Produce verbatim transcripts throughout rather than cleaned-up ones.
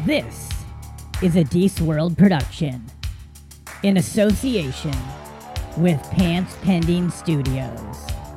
This is a Deece World production in association with Pants Pending Studios.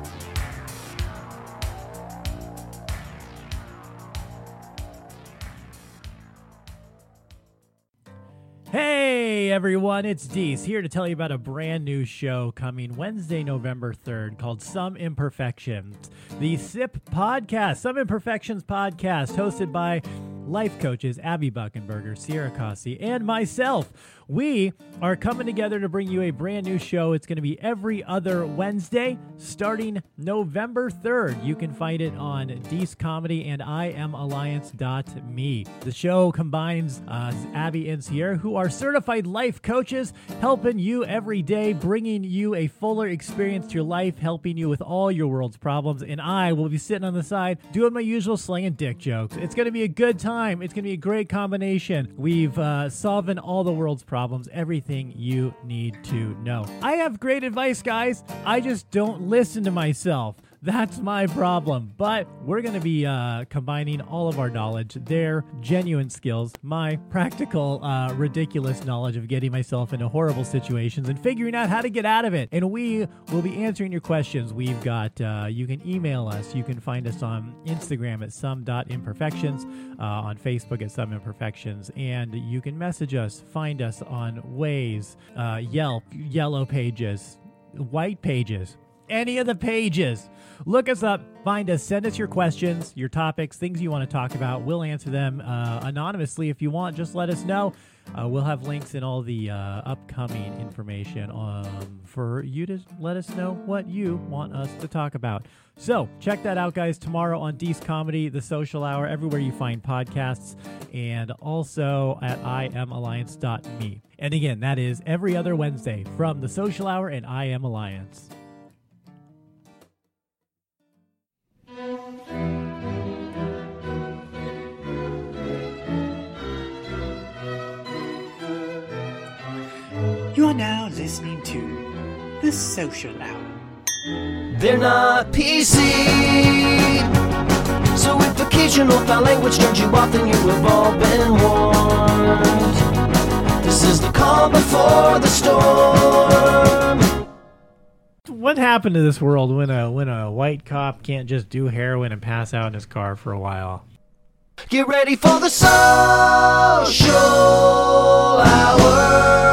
Hey everyone, it's Deece here to tell you about a brand new show coming Wednesday, November third called Some Imperfections. The S I P podcast, Some Imperfections podcast, hosted by life coaches Abby Buckenberger, Sierra Cossi, and myself. We are coming together to bring you a brand new show. It's going to be every other Wednesday starting November third. You can find it on Deece Comedy and I am alliance dot me. The show combines uh, Abby and Sierra, who are certified life coaches, helping you every day, bringing you a fuller experience to your life, helping you with all your world's problems. And I will be sitting on the side doing my usual slinging dick jokes. It's going to be a good time. It's going to be a great combination. We've uh, solving all the world's problems. Problems, everything you need to know. I have great advice, guys. I just don't listen to myself. That's my problem. But we're going to be uh, combining all of our knowledge, their genuine skills, my practical, uh, ridiculous knowledge of getting myself into horrible situations and figuring out how to get out of it. And we will be answering your questions. We've got, uh, you can email us. You can find us on Instagram at some dot imperfections, uh, on Facebook at some imperfections, and you can message us, find us on Waze, uh, Yelp, Yellow Pages, White Pages, any of the pages. Look us up, find us, send us your questions, your topics, things you want to talk about. We'll answer them uh, anonymously if you want. Just let us know. Uh, we'll have links in all the uh, upcoming information um, for you to let us know what you want us to talk about. So check that out, guys, tomorrow on Deece Comedy, The Social Hour, everywhere you find podcasts, and also at I am alliance dot me. And again, that is every other Wednesday from The Social Hour and I Am Alliance. You are now listening to The Social Hour. They're not P C, so if occasional foul language turns you off, then you have all been warned. This is the calm before the storm. What happened to this world when a when a white cop can't just do heroin and pass out in his car for a while? Get ready for the Social Hour.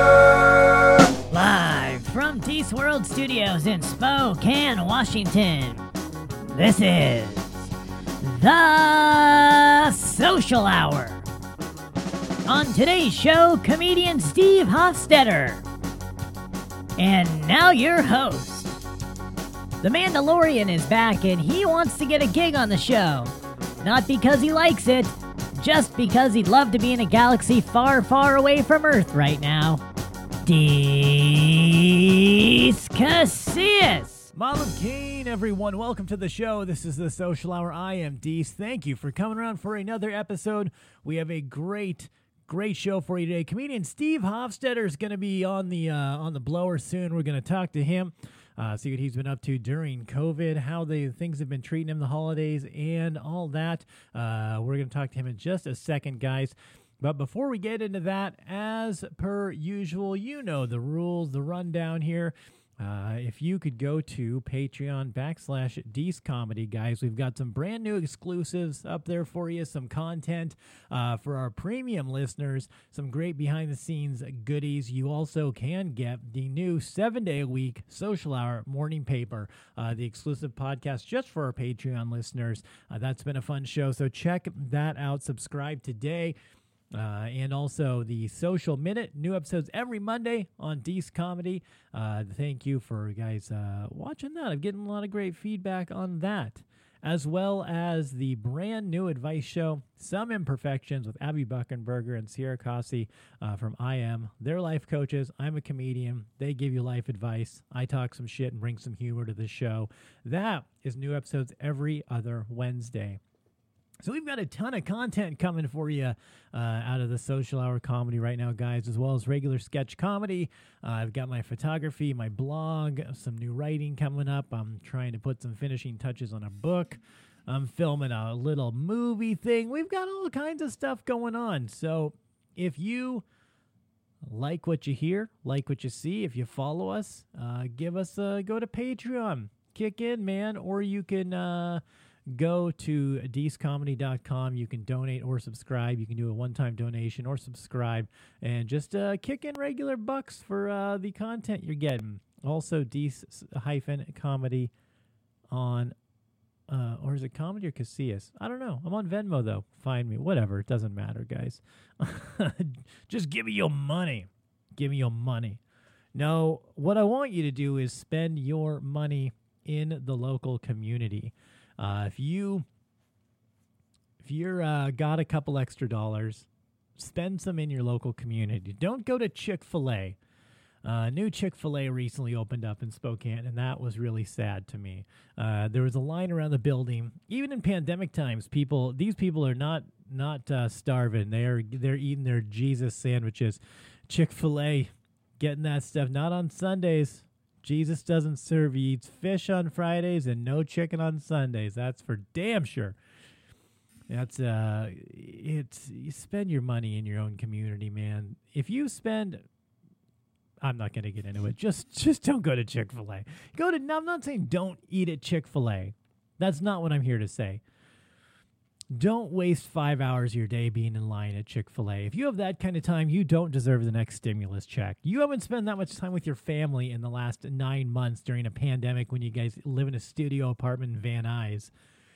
Live from Deece World Studios in Spokane, Washington. This is The Social Hour. On today's show, comedian Steve Hofstetter. And now your host. The Mandalorian is back and he wants to get a gig on the show. Not because he likes it, just because he'd love to be in a galaxy far, far away from Earth right now. Deece Casillas. Malam Kane, everyone. Welcome to the show. This is The Social Hour. I am Deece. Thank you for coming around for another episode. We have a great Great show for you today. Comedian Steve Hofstetter is going to be on the uh, on the blower soon. We're going to talk to him, uh, see what he's been up to during COVID, how the things have been treating him the holidays, and all that. Uh, we're going to talk to him in just a second, guys. But before we get into that, as per usual, you know the rules, the rundown here. Uh, if you could go to Patreon backslash Deece Comedy, guys, we've got some brand new exclusives up there for you, some content uh, for our premium listeners, some great behind-the-scenes goodies. You also can get the new seven-day-a-week Social Hour morning paper, uh, the exclusive podcast just for our Patreon listeners. Uh, that's been a fun show, so check that out. Subscribe today. Uh, and also the Social Minute, new episodes every Monday on Deece Comedy. Uh, thank you for guys uh, watching that. I'm getting a lot of great feedback on that, as well as the brand new advice show, Some Imperfections, with Abby Buckenberger and Sierra Cossi uh, from I Am. They're life coaches. I'm a comedian. They give you life advice. I talk some shit and bring some humor to the show. That is new episodes every other Wednesday. So we've got a ton of content coming for you uh, out of the Social Hour comedy right now, guys, as well as regular sketch comedy. Uh, I've got my photography, my blog, some new writing coming up. I'm trying to put some finishing touches on a book. I'm filming a little movie thing. We've got all kinds of stuff going on. So if you like what you hear, like what you see, if you follow us, uh, give us a go to Patreon, kick in, man, or you can uh, go to dees comedy dot com. You can donate or subscribe. You can do a one-time donation or subscribe and just uh, kick in regular bucks for uh, the content you're getting. Also, Dees Comedy on, uh, or is it Comedy or Casillas? I don't know. I'm on Venmo, though. Find me. Whatever. It doesn't matter, guys. Just give me your money. Give me your money. No, what I want you to do is spend your money in the local community. Uh, if you if you're uh, got a couple extra dollars, spend some in your local community. Don't go to Chick-fil-A. Uh, new Chick-fil-A recently opened up in Spokane, and that was really sad to me. Uh, there was a line around the building. Even in pandemic times, people these people are not not uh, starving. They are they're eating their Jesus sandwiches. Chick-fil-A, getting that stuff. Not on Sundays. Jesus doesn't serve. He eats fish on Fridays and no chicken on Sundays. That's for damn sure. That's uh, it's you spend your money in your own community, man. If you spend, I'm not going to get into it. Just just don't go to Chick-fil-A. Go to. I'm not saying don't eat at Chick-fil-A. That's not what I'm here to say. Don't waste five hours of your day being in line at Chick-fil-A. If you have that kind of time, you don't deserve the next stimulus check. You haven't spent that much time with your family in the last nine months during a pandemic when you guys live in a studio apartment in Van Nuys.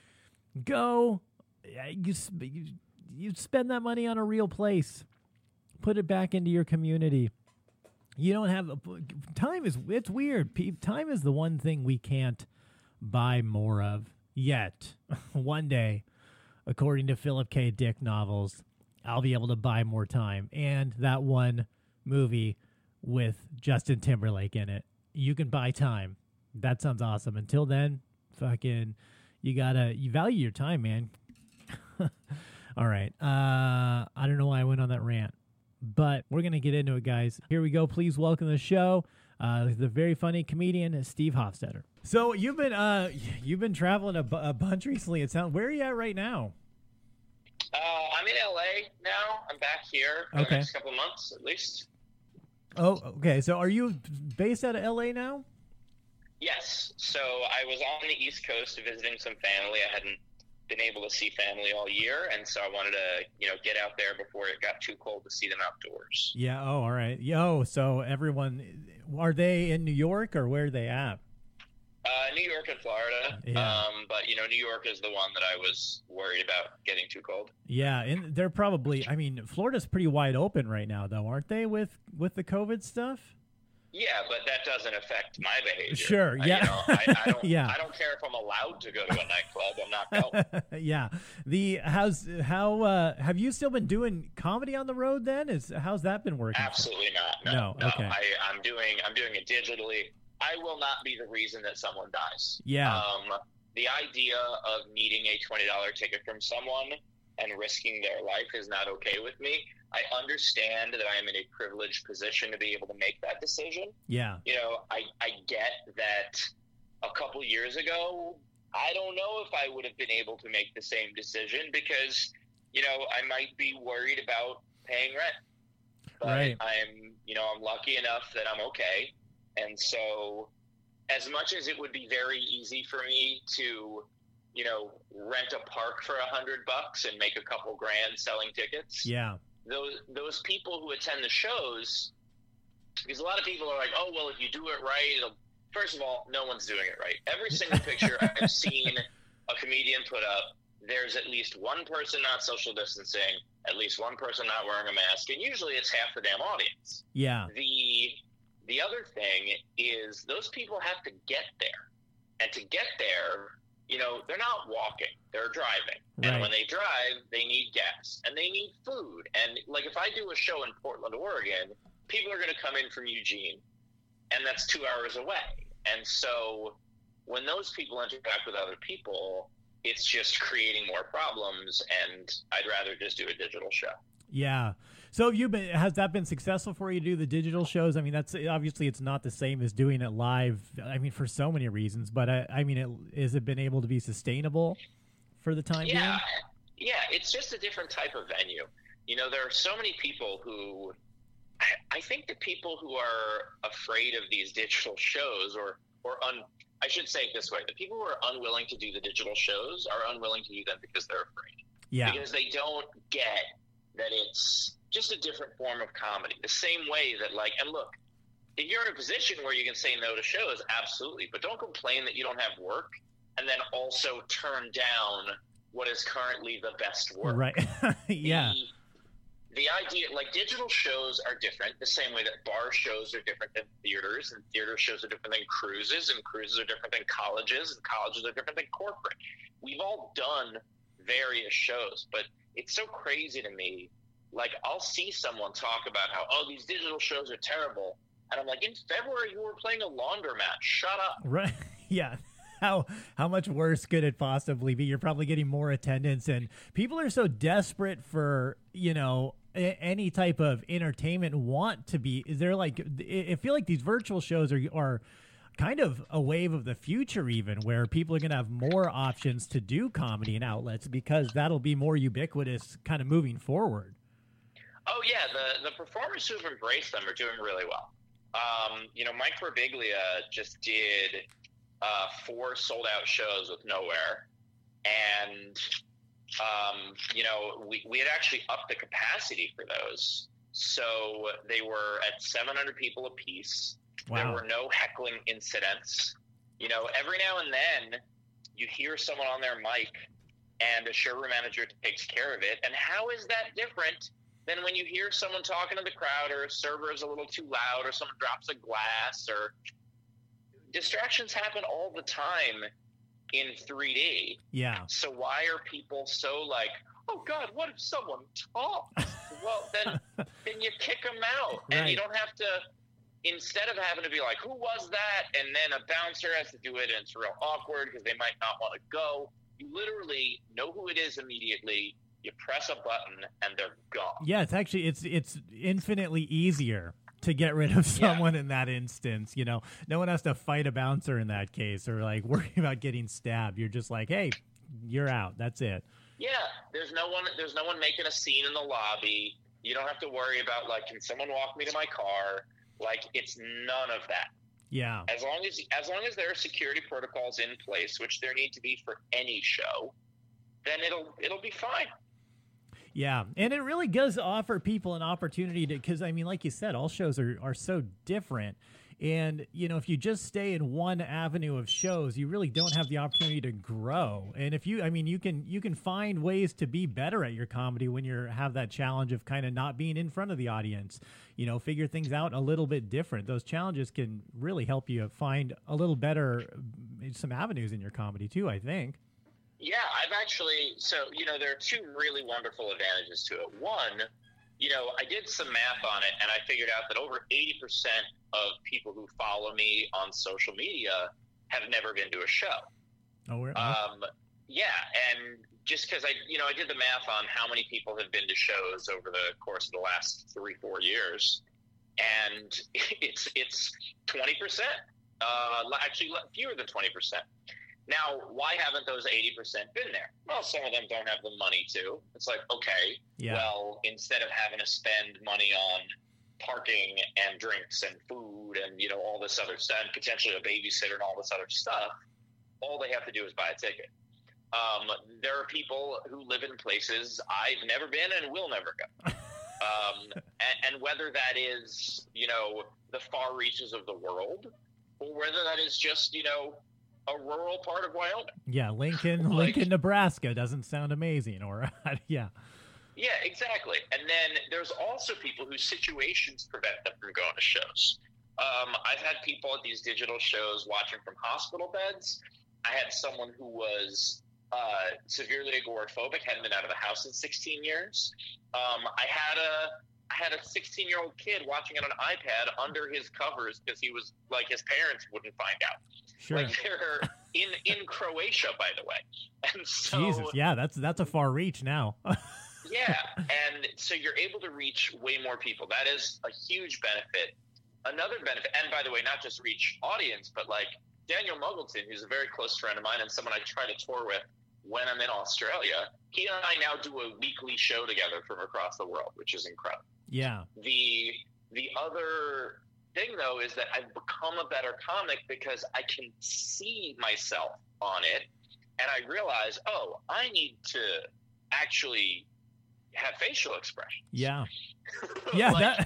Go. You, you, you spend that money on a real place. Put it back into your community. You don't have... A, time is... It's weird. Time is the one thing we can't buy more of yet. One day, according to Philip K. Dick novels, I'll be able to buy more time. And that one movie with Justin Timberlake in it. You can buy time. That sounds awesome. Until then, fucking, you gotta, you value your time, man. All right. Uh, I don't know why I went on that rant, but we're going to get into it, guys. Here we go. Please welcome to the show, uh, the very funny comedian, Steve Hofstetter. So you've been, uh, you've been traveling a, bu- a bunch recently. It sounds, where are you at right now? Uh, I'm in L A now. I'm back here for okay. the next couple of months, at least. Oh, okay. So are you based out of L A now? Yes. So I was on the East Coast visiting some family. I hadn't been able to see family all year, and so I wanted to, you know, get out there before it got too cold to see them outdoors. Yeah. Oh, all right. Yo, so everyone, are they in New York or where are they at? Uh, New York and Florida. Yeah. Um, but, you know, New York is the one that I was worried about getting too cold. Yeah, and they're probably, I mean, Florida's pretty wide open right now, though, aren't they, with, with the COVID stuff? Yeah, but that doesn't affect my behavior. Sure, I, yeah. you know, I, I don't, yeah. I don't care if I'm allowed to go to a nightclub. I'm not going. Yeah. The how's how uh, have you still been doing comedy on the road then? Is how's that been working? Absolutely not. No, no. no. Okay. I, I'm doing I'm doing it digitally. I will not be the reason that someone dies. Yeah. Um, the idea of needing a twenty dollars ticket from someone and risking their life is not okay with me. I understand that I am in a privileged position to be able to make that decision. Yeah. You know, I, I get that a couple years ago, I don't know if I would have been able to make the same decision because, you know, I might be worried about paying rent. But right. I'm, you know, I'm lucky enough that I'm okay. And so as much as it would be very easy for me to, you know, rent a park for a hundred bucks and make a couple grand selling tickets. Yeah. Those those people who attend the shows, because a lot of people are like, oh, well, if you do it right, it'll... First of all, no one's doing it right. Every single picture I've seen a comedian put up, there's at least one person not social distancing, at least one person not wearing a mask, and usually it's half the damn audience. Yeah. The the other thing is those people have to get there. And to get there, you know, they're not walking, they're driving. Right. And when they drive, they need gas and they need food. And like if I do a show in Portland, Oregon, people are going to come in from Eugene, and that's two hours away. And so when those people interact with other people, it's just creating more problems, and I'd rather just do a digital show. Yeah. So have you been, has that been successful for you to do the digital shows? I mean, that's obviously it's not the same as doing it live. I mean, for so many reasons, but I, I mean, it, has it been able to be sustainable for the time yeah, being? Yeah, it's just a different type of venue. You know, there are so many people who, I, I think the people who are afraid of these digital shows or, or un, I should say it this way, the people who are unwilling to do the digital shows are unwilling to do them because they're afraid. Yeah. Because they don't get that it's just a different form of comedy. The same way that, like, and look, if you're in a position where you can say no to shows, absolutely. But don't complain that you don't have work and then also turn down what is currently the best work. Right. Yeah. The, the idea, like, digital shows are different the same way that bar shows are different than theaters, and theater shows are different than cruises, and cruises are different than colleges, and colleges are different than corporate. We've all done various shows, but it's so crazy to me. Like, I'll see someone talk about how, oh, these digital shows are terrible. And I'm like, in February, you were playing a laundromat. Shut up. Right. Yeah. How how much worse could it possibly be? You're probably getting more attendance, and people are so desperate for, you know, a, any type of entertainment want to be. Is there like, I feel like these virtual shows are are kind of a wave of the future, even where people are going to have more options to do comedy and outlets because that'll be more ubiquitous kind of moving forward. Oh, yeah. The, the performers who've embraced them are doing really well. Um, you know, Mike Birbiglia just did uh, four sold out shows with Nowhere. And, um, you know, we, we had actually upped the capacity for those. So they were at seven hundred people a piece. Wow. There were no heckling incidents. You know, every now and then you hear someone on their mic and a showroom manager takes care of it. And how is that different than when you hear someone talking to the crowd, or a server is a little too loud, or someone drops a glass, or distractions happen all the time in three D. Yeah. So why are people so like, oh God, what if someone talks? Well, then then you kick them out. And Right. you don't have to, instead of having to be like, who was that? And then a bouncer has to do it, and it's real awkward because they might not want to go. You literally know who it is immediately. You press a button and they're gone. Yeah, it's actually it's it's infinitely easier to get rid of someone yeah. in that instance. You know, no one has to fight a bouncer in that case, or like worry about getting stabbed. You're just like, hey, you're out. That's it. Yeah, there's no one. There's no one making a scene in the lobby. You don't have to worry about, like, can someone walk me to my car? Like, it's none of that. Yeah. As long as as long as there are security protocols in place, which there need to be for any show, then it'll it'll be fine. Yeah, and it really does offer people an opportunity to, because, I mean, like you said, all shows are, are so different. And, you know, if you just stay in one avenue of shows, you really don't have the opportunity to grow. And if you, I mean, you can you can find ways to be better at your comedy when you have that challenge of kind of not being in front of the audience, you know, figure things out a little bit different. Those challenges can really help you find a little better, some avenues in your comedy too, I think. Yeah, I've actually, so, you know, there are two really wonderful advantages to it. One, you know, I did some math on it, and I figured out that over eighty percent of people who follow me on social media have never been to a show. Oh, we're, um, yeah, and just because I, you know, I did the math on how many people have been to shows over the course of the last three, four years, and it's it's twenty percent, uh, actually fewer than twenty percent. Now, why haven't those eighty percent been there? Well, some of them don't have the money to. It's like, okay, yeah. well, instead of having to spend money on parking and drinks and food and, you know, all this other stuff, and potentially a babysitter and all this other stuff, all they have to do is buy a ticket. Um, there are people who live in places I've never been and will never go. um, and, and whether that is, you know, the far reaches of the world, or whether that is just, you know, a rural part of Wyoming. Yeah, Lincoln, like, Lincoln, Nebraska doesn't sound amazing, or yeah. Yeah, exactly. And then there's also people whose situations prevent them from going to shows. Um, I've had people at these digital shows watching from hospital beds. I had someone who was uh, severely agoraphobic, hadn't been out of the house in sixteen years. Um, I had a I had a sixteen-year-old kid watching it on an iPad under his covers because he was like, his parents wouldn't find out. Sure. Like, they're in in Croatia, by the way. And so, Jesus, yeah, that's that's a far reach now. yeah, and so you're able to reach way more people. That is a huge benefit. Another benefit, and by the way, not just reach audience, but like Daniel Muggleton, who's a very close friend of mine and someone I try to tour with when I'm in Australia, he and I now do a weekly show together from across the world, which is incredible. Yeah. The the other thing, though, is that I've become a better comic because I can see myself on it, and I realize, oh, I need to actually have facial expressions. Yeah. Yeah, like,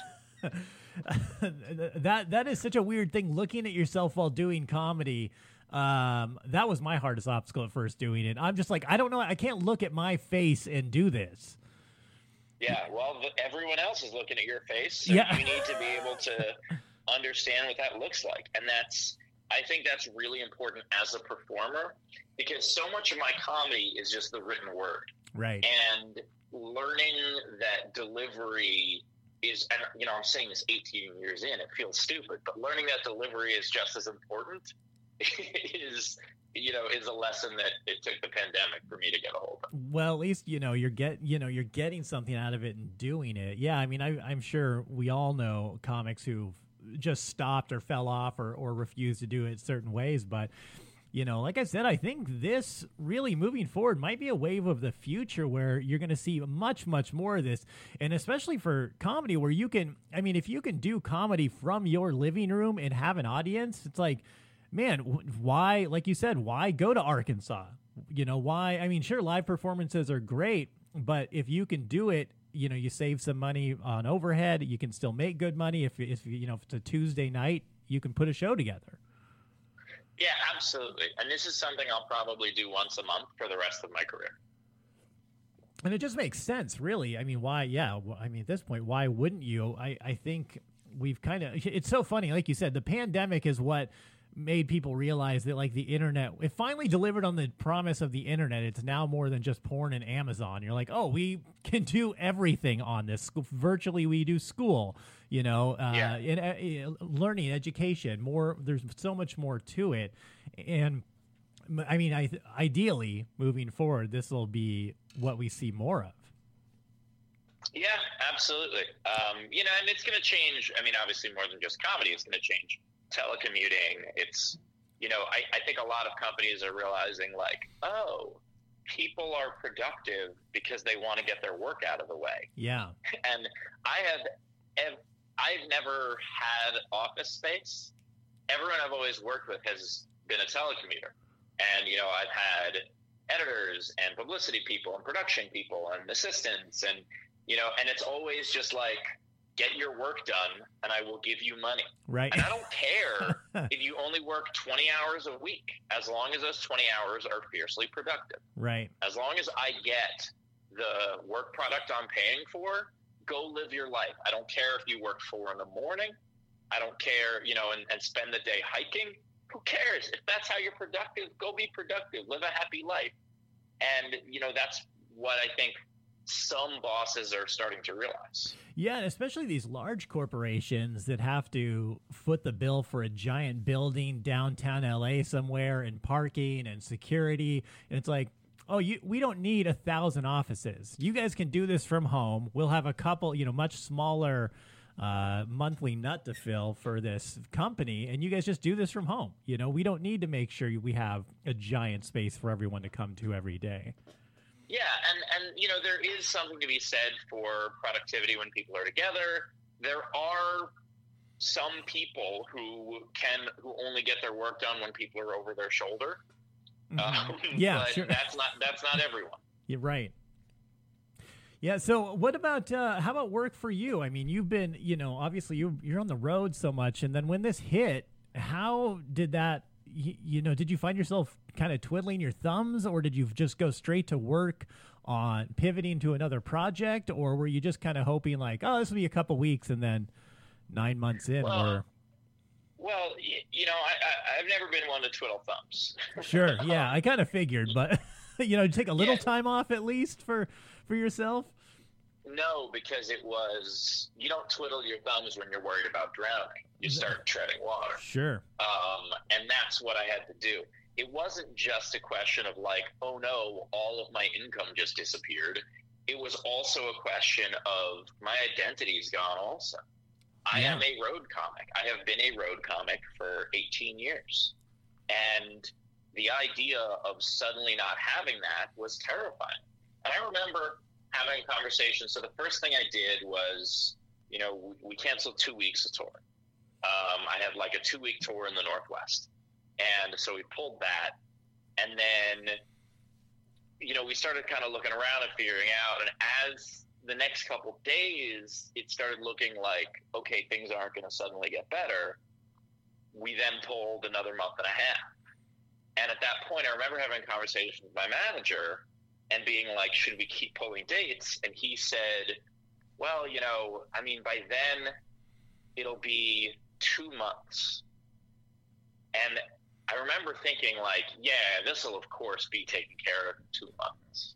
that that that is such a weird thing, looking at yourself while doing comedy. Um, that was my hardest obstacle at first, doing it. I'm just like, I don't know, I can't look at my face and do this. Yeah, well, the, everyone else is looking at your face, so yeah. you need to be able to understand what that looks like. And that's, I think that's really important as a performer, because so much of my comedy is just the written word. Right. And learning that delivery is, and you know, I'm saying this eighteen years in, it feels stupid, but learning that delivery is just as important is, you know, is a lesson that it took the pandemic for me to get a hold of. Well, at least, you know, you're get, you know, you're getting something out of it and doing it. Yeah. I mean, I, I'm sure we all know comics who've just stopped or fell off or, or refused to do it certain ways. But, you know, like I said, I think this really moving forward might be a wave of the future where you're going to see much, much more of this. And especially for comedy, where you can, I mean, if you can do comedy from your living room and have an audience, it's like, man, why, like you said, why go to Arkansas? You know, why? I mean, sure, live performances are great, but if you can do it, you know, you save some money on overhead. You can still make good money. If, if you know, if it's a Tuesday night, you can put a show together. Yeah, absolutely. And this is something I'll probably do once a month for the rest of my career. And it just makes sense, really. I mean, why? Yeah. I mean, at this point, why wouldn't you? I, I think we've kind of, it's so funny. Like you said, the pandemic is what made people realize that, like, the internet, it finally delivered on the promise of the internet. It's now more than just porn and Amazon. You're like, oh, we can do everything on this. Virtually, we do school, you know, uh, yeah. in, uh, learning, education, more. There's so much more to it. And I mean, I ideally, moving forward, this will be what we see more of. Yeah, absolutely. Um, you know, and it's going to change. I mean, obviously, more than just comedy, it's going to change telecommuting. It's, you know, I, I think a lot of companies are realizing, like, oh, people are productive because they want to get their work out of the way. Yeah. And I have, I've never had office space. Everyone I've always worked with has been a telecommuter. And, you know, I've had editors and publicity people and production people and assistants and, you know, and it's always just like, get your work done and I will give you money. Right. And I don't care if you only work twenty hours a week, as long as those twenty hours are fiercely productive. Right. As long as I get the work product I'm paying for, go live your life. I don't care if you work four in the morning. I don't care, you know, and, and spend the day hiking. Who cares? If that's how you're productive, go be productive. Live a happy life. And, you know, that's what I think some bosses are starting to realize. Yeah, and especially these large corporations that have to foot the bill for a giant building downtown L A somewhere, and parking and security. And it's like, oh, you, we don't need a thousand offices. You guys can do this from home. We'll have a couple, you know, much smaller uh, monthly nut to fill for this company, and you guys just do this from home. You know, we don't need to make sure we have a giant space for everyone to come to every day. Yeah, and, and, you know, there is something to be said for productivity when people are together. There are some people who can, who only get their work done when people are over their shoulder. Mm-hmm. Um, yeah, but sure. that's not, that's not everyone. You're right. Yeah, so what about, uh, how about work for you? I mean, you've been, you know, obviously you, you're on the road so much, and then when this hit, how did that, you, you know, did you find yourself kind of twiddling your thumbs, or did you just go straight to work on pivoting to another project, or were you just kind of hoping like, oh, this will be a couple weeks, and then nine months in, well, we're... Well, you know, I, I, I've never been one to twiddle thumbs. Sure, yeah, I kind of figured, but, you know, take a little yeah. time off at least for, for yourself? No, because it was, you don't twiddle your thumbs when you're worried about drowning. You start treading water. Sure. Um, and that's what I had to do. It wasn't just a question of like, oh no, all of my income just disappeared. It was also a question of my identity's gone also. I Yeah. am a road comic. I have been a road comic for eighteen years. And the idea of suddenly not having that was terrifying. And I remember having a conversation. So the first thing I did was, you know, we, we canceled two weeks of tour. Um, I had like a two-week tour in the Northwest. And so we pulled that. And then, you know, we started kind of looking around and figuring out. And as the next couple days, it started looking like, okay, things aren't going to suddenly get better. We then pulled another month and a half. And at that point, I remember having a conversation with my manager and being like, should we keep pulling dates? And he said, well, you know, I mean, by then it'll be two months. And I remember thinking like, yeah, this will of course be taken care of in two months.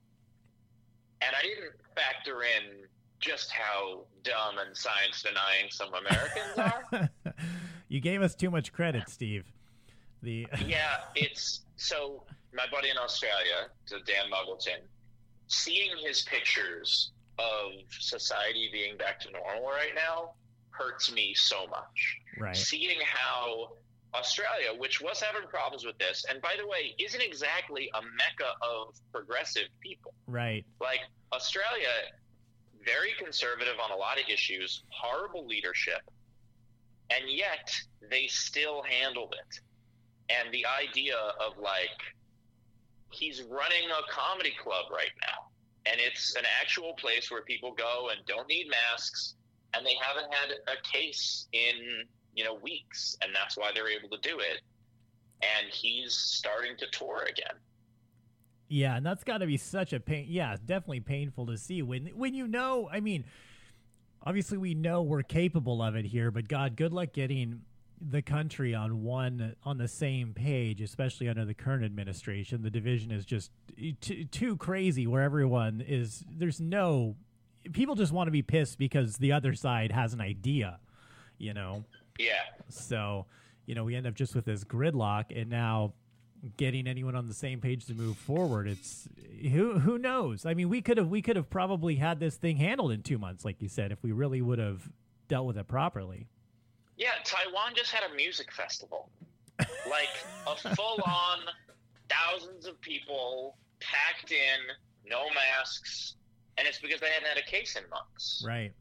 And I didn't factor in just how dumb and science denying some Americans are. You gave us too much credit, Steve. The yeah, it's so my buddy in Australia, so Dan Muggleton, seeing his pictures of society being back to normal right now hurts me so much. Right. Seeing how Australia, which was having problems with this, and by the way, isn't exactly a mecca of progressive people. Right. Like Australia, very conservative on a lot of issues, horrible leadership, and yet they still handled it. And the idea of like, he's running a comedy club right now, and it's an actual place where people go and don't need masks, and they haven't had a case in, you know, weeks, and that's why they're able to do it. And he's starting to tour again. Yeah, and that's got to be such a pain. Yeah, definitely painful to see when when you know. I mean, obviously we know we're capable of it here, but God, good luck getting the country on one on the same page, especially under the current administration. The division is just t- too crazy, where everyone is. There's no people just want to be pissed because the other side has an idea, you know. Yeah. So, you know, we end up just with this gridlock, and now getting anyone on the same page to move forward, it's who who knows? I mean, we could have we could have probably had this thing handled in two months, like you said, if we really would have dealt with it properly. Yeah, Taiwan just had a music festival, like a full-on thousands of people packed in, no masks, and it's because they hadn't had a case in months. Right.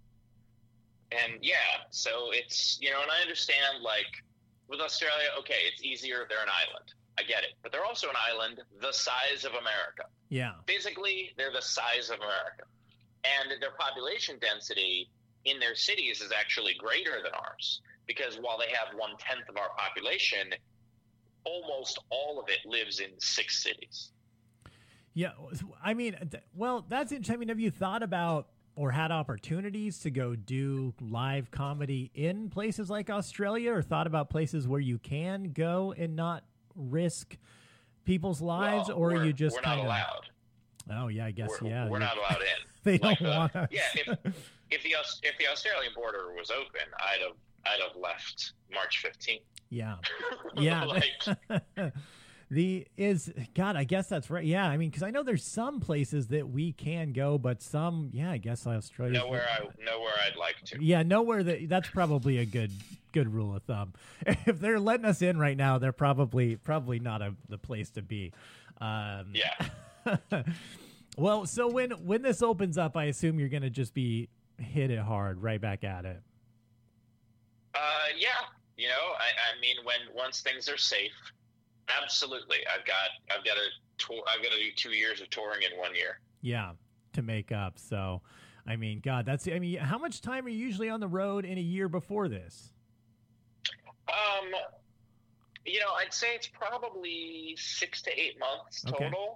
And yeah, so it's, you know, and I understand, like, with Australia, okay, it's easier, they're an island. I get it. But they're also an island the size of America. Yeah. Physically, they're the size of America. And their population density in their cities is actually greater than ours. Because while they have one-tenth of our population, almost all of it lives in six cities. Yeah, I mean, well, that's interesting. I mean, have you thought about or had opportunities to go do live comedy in places like Australia, or thought about places where you can go and not risk people's lives, well, or are we're, you just we're kind not of allowed? Oh yeah, I guess we're, yeah. We're not allowed in. They like don't the, want us. Yeah, if if the if the Australian border was open, I'd have I'd have left March fifteenth. Yeah, yeah. like, The is God, I guess that's right. Yeah, I mean, because I know there's some places that we can go, but some, yeah, I guess Australia. Nowhere I nowhere I'd like to. Yeah, nowhere that that's probably a good good rule of thumb. If they're letting us in right now, they're probably probably not a the place to be. Um, yeah. Well, so when when this opens up, I assume you're going to just be hit it hard, right back at it. Uh, yeah. You know, I, I mean, when once things are safe. Absolutely, I've got I've got a tour. I've got to do two years of touring in one year. Yeah, to make up. So, I mean, God, that's. I mean, how much time are you usually on the road in a year before this? Um, you know, I'd say it's probably six to eight months total. Okay.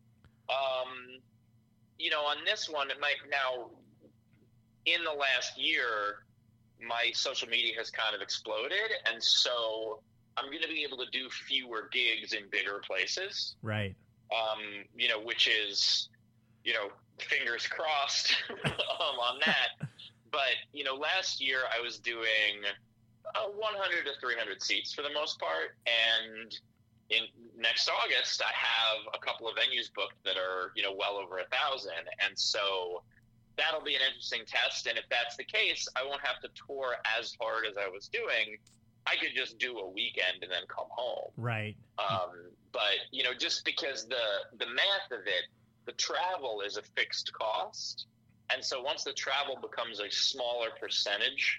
Um, you know, on this one, it might now. In the last year, my social media has kind of exploded, and so I'm going to be able to do fewer gigs in bigger places. Right. Um, you know, which is, you know, fingers crossed um, on that. But, you know, last year I was doing uh, one hundred to three hundred seats for the most part. And in next August, I have a couple of venues booked that are, you know, well over a thousand. And so that'll be an interesting test. And if that's the case, I won't have to tour as hard as I was doing I could just do a weekend and then come home. Right. Um, but, you know, just because the, the math of it, the travel is a fixed cost. And so once the travel becomes a smaller percentage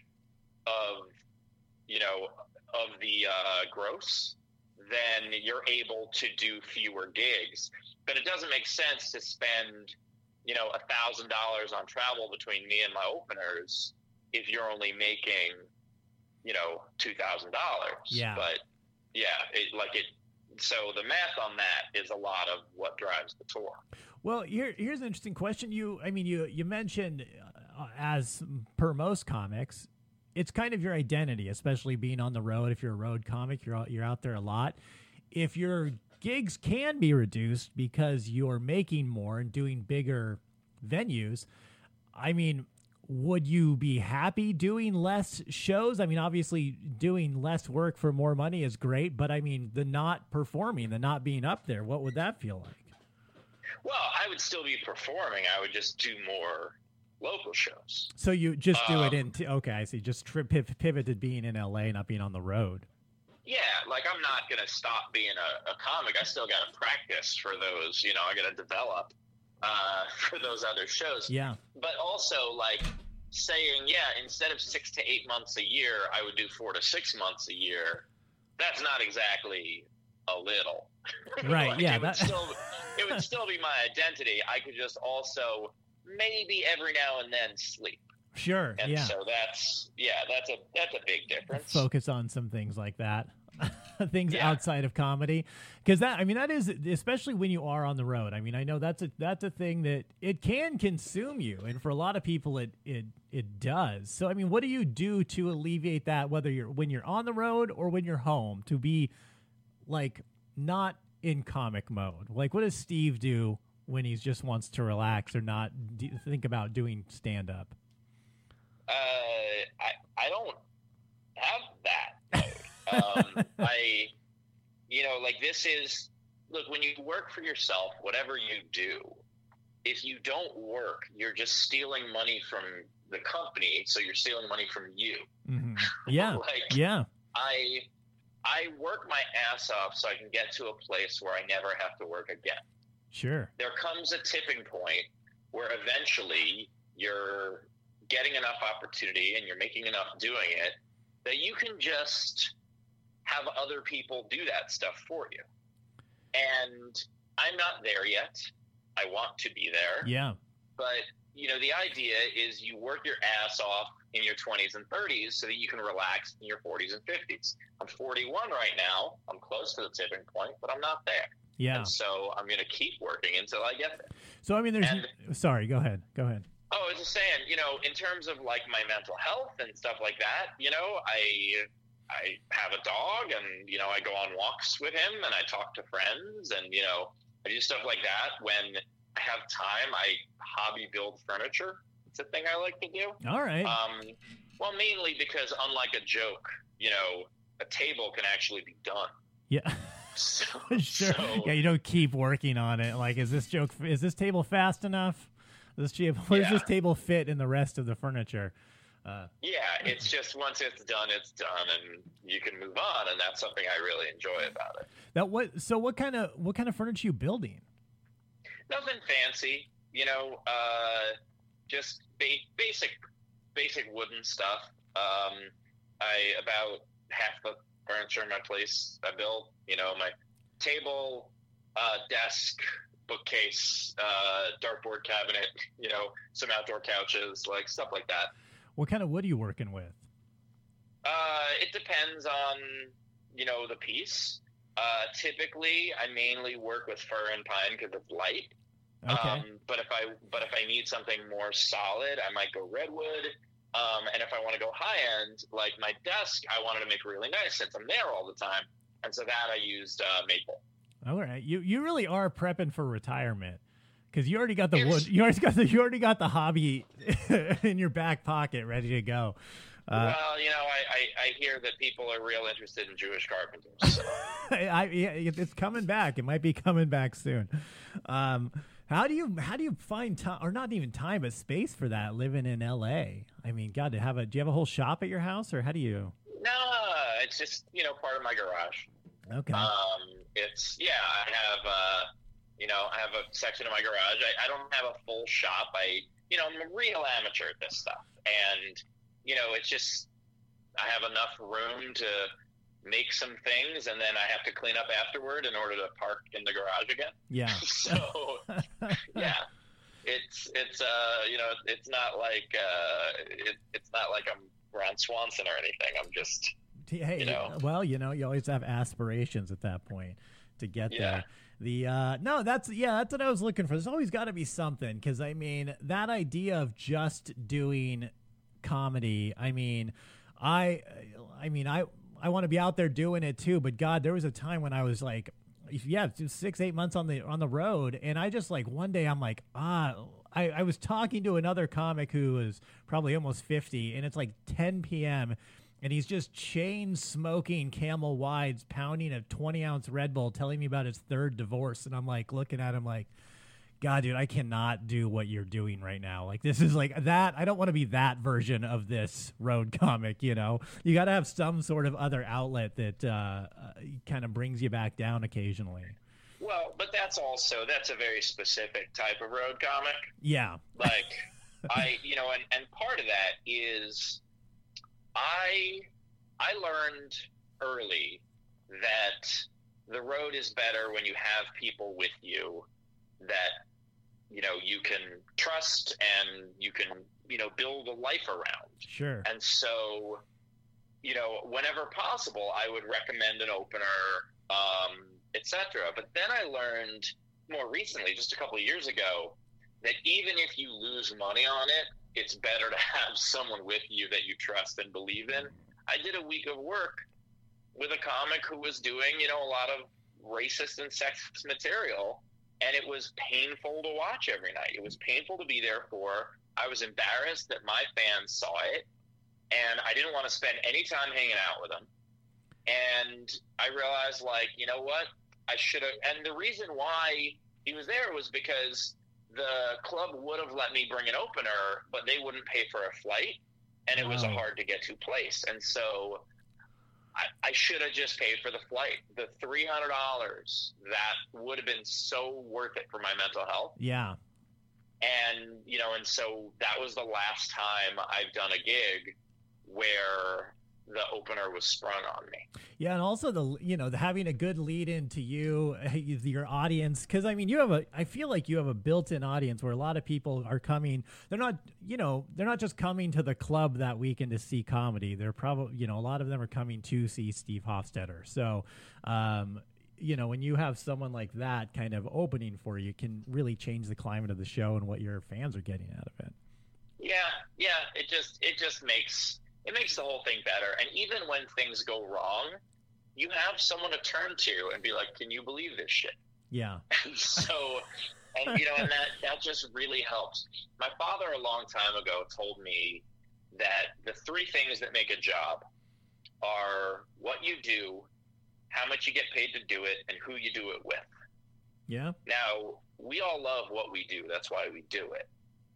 of, you know, of the uh, gross, then you're able to do fewer gigs. But it doesn't make sense to spend, you know, a thousand dollars on travel between me and my openers if you're only making, you know, two thousand dollars. Yeah. But yeah, it, like it. So the math on that is a lot of what drives the tour. Well, here, here's an interesting question. You, I mean, you, you mentioned uh, as per most comics, it's kind of your identity, especially being on the road. If you're a road comic, you're out, you're out there a lot. If your gigs can be reduced because you're making more and doing bigger venues, I mean, would you be happy doing less shows? I mean, obviously doing less work for more money is great, but I mean, the not performing, the not being up there, what would that feel like? Well, I would still be performing. I would just do more local shows. So you just do um, it in, t- okay, I see. Just tri- piv- pivot to being in L A, not being on the road. Yeah, like I'm not going to stop being a, a comic. I still got to practice for those, you know, I got to develop uh, for those other shows. Yeah. But also, like, saying, yeah, instead of six to eight months a year, I would do four to six months a year. That's not exactly a little. Right, like, yeah. It, That... would still, it would still be my identity. I could just also maybe every now and then sleep. Sure, and yeah. so that's, yeah, that's a that's a big difference. Focus on some things like that. Things Yeah. outside of comedy, because that, I mean, that is, especially when you are on the road. I mean, I know that's a that's a thing that it can consume you, and for a lot of people, it it it does. So, I mean, what do you do to alleviate that, whether you're when you're on the road or when you're home, to be like not in comic mode? Like, what does Steve do when he just wants to relax or not d- think about doing stand up? Uh, I I don't have that. um, I, you know, like this is, look, when you work for yourself, whatever you do, if you don't work, you're just stealing money from the company. So you're stealing money from you. Mm-hmm. Yeah. like, yeah. I, I work my ass off so I can get to a place where I never have to work again. Sure. There comes a tipping point where eventually you're getting enough opportunity and you're making enough doing it that you can just have other people do that stuff for you. And I'm not there yet. I want to be there. Yeah. But, you know, the idea is you work your ass off in your twenties and thirties so that you can relax in your forties and fifties. I'm forty-one right now. I'm close to the tipping point, but I'm not there. Yeah. And so I'm going to keep working until I get there. So, I mean, there's, And- sorry, go ahead. Go ahead. Oh, I was just saying, you know, in terms of like my mental health and stuff like that, you know, I I have a dog and, you know, I go on walks with him and I talk to friends and, you know, I do stuff like that. When I have time, I hobby build furniture. It's a thing I like to do. All right. Um, well, mainly because unlike a joke, you know, a table can actually be done. Yeah. So, Sure. so- Yeah, you don't keep working on it. Like, is this joke, is this table fast enough? This table, where does Yeah. this table fit in the rest of the furniture? Uh, Yeah, it's just once it's done, it's done, and you can move on, and that's something I really enjoy about it. that what? So, what kind of what kind of furniture you building? Nothing fancy, you know, uh, just ba- basic, basic wooden stuff. Um, I about half the furniture in my place I built. You know, my table, uh, desk, bookcase, uh, dartboard cabinet. You know, some outdoor couches, like stuff like that. What kind of wood are you working with? Uh, it depends on, you know, the piece. Uh, typically, I mainly work with fir and pine because it's light. Okay. Um, but if I but if I need something more solid, I might go redwood. Um, and if I want to go high end, like my desk, I wanted to make really nice since I'm there all the time, and so that I used uh, maple. All right. You you really are prepping for retirement because you already got the It's- wood. You already got the you already got the hobby in your back pocket ready to go. Uh, well, you know, I, I, I hear that people are real interested in Jewish carpenters. So. I, yeah, it- it's coming back. It might be coming back soon. Um, how do you how do you find time, or not even time, but space for that living in L A? I mean, God, to have a do you have a whole shop at your house, or how do you? No, it's just, you know, part of my garage. Okay. Um, it's, yeah, I have, uh, you know, I have a section of my garage. I, I don't have a full shop. I, you know, I'm a real amateur at this stuff. And, you know, it's just, I have enough room to make some things, and then I have to clean up afterward in order to park in the garage again. Yeah. So, yeah, it's, it's, uh, you know, it's not like, uh, it, it's not like I'm Ron Swanson or anything. I'm just, hey, you know. Well, you know, you always have aspirations at that point to get Yeah. there. The uh no, that's yeah, that's what I was looking for. There's always got to be something, because I mean, that idea of just doing comedy, I mean, I I mean, I I want to be out there doing it too, but God, there was a time when I was like, yeah, six, eight months on the on the road, and I just like one day I'm like, ah, I, I was talking to another comic who was probably almost fifty, and it's like ten p.m. and he's just chain smoking Camel Wides, pounding a twenty ounce Red Bull, telling me about his third divorce. And I'm like looking at him like, God, dude, I cannot do what you're doing right now. Like, this is like that. I don't want to be that version of this road comic. You know, you got to have some sort of other outlet that uh, uh, kind of brings you back down occasionally. Well, but that's also, that's a very specific type of road comic. Yeah. Like, I, you know, and, and part of that is, I I learned early that the road is better when you have people with you that, you know, you can trust and you can, you know, build a life around. Sure. And so, you know, whenever possible, I would recommend an opener, um, et cetera. But then I learned more recently, just a couple of years ago, that even if you lose money on it, it's better to have someone with you that you trust and believe in. I did a week of work with a comic who was doing, you know, a lot of racist and sexist material, and it was painful to watch every night. It was painful to be there for. I was embarrassed that my fans saw it, and I didn't want to spend any time hanging out with them. And I realized, like, you know what? I should have. And the reason why he was there was because the club would have let me bring an opener, but they wouldn't pay for a flight, and it was a Wow. hard to get to place. And so I, I should have just paid for the flight. The three hundred dollars, that would have been so worth it for my mental health. Yeah. And, you know, and so that was the last time I've done a gig where the opener was sprung on me. Yeah, and also the you know the having a good lead into you, your audience, because I mean you have a I feel like you have a built-in audience where a lot of people are coming. They're not you know they're not just coming to the club that weekend to see comedy. They're probably you know a lot of them are coming to see Steve Hofstetter. So, um, you know when you have someone like that kind of opening for you, can really change the climate of the show and what your fans are getting out of it. Yeah, yeah. It just it just makes. It makes the whole thing better. And even when things go wrong, you have someone to turn to and be like, can you believe this shit? Yeah. And so, and you know, and that, that just really helps. My father a long time ago told me that the three things that make a job are what you do, how much you get paid to do it, and who you do it with. Yeah. Now, we all love what we do. That's why we do it.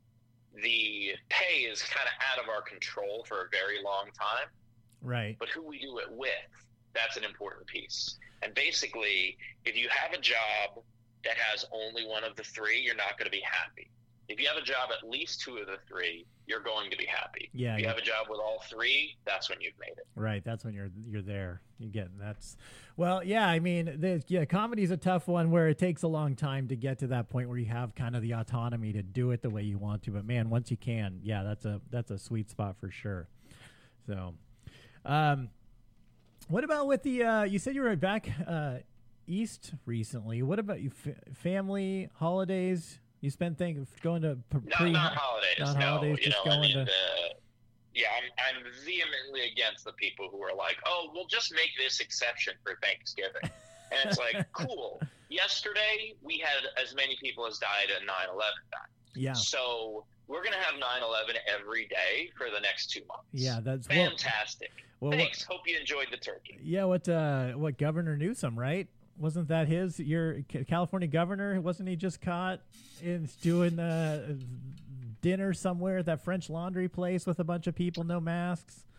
The pay is kind of out of our control for a very long time, Right. but who we do it with, that's an important piece. And basically, if you have a job that has only one of the three, you're not going to be happy. If you have a job at least two of the three, you're going to be happy. Yeah, If you yeah. have a job with all three, that's when you've made it. Right, that's when you're you're there. You get that's well, yeah. I mean, the, yeah, comedy's a tough one where it takes a long time to get to that point where you have kind of the autonomy to do it the way you want to. But man, once you can, yeah, that's a that's a sweet spot for sure. So, um, what about with the? Uh, you said you were back uh, east recently. What about you? F- family holidays? You spend thing going to p- No, pre not holidays. not no, holidays, you just know, I going mean, to- the, yeah, I'm, I'm vehemently against the people who are like, oh, we'll just make this exception for Thanksgiving. And it's like, cool. Yesterday, we had as many people as died at nine eleven died. Yeah, So we're going to have nine eleven every day for the next two months. yeah, that's well, Fantastic. well, what- Thanks. Hope you enjoyed the turkey. Yeah, what uh, what Governor Newsom, right? Wasn't that his your C- California governor? Wasn't he just caught in doing uh, dinner somewhere at that French Laundry place with a bunch of people, no masks?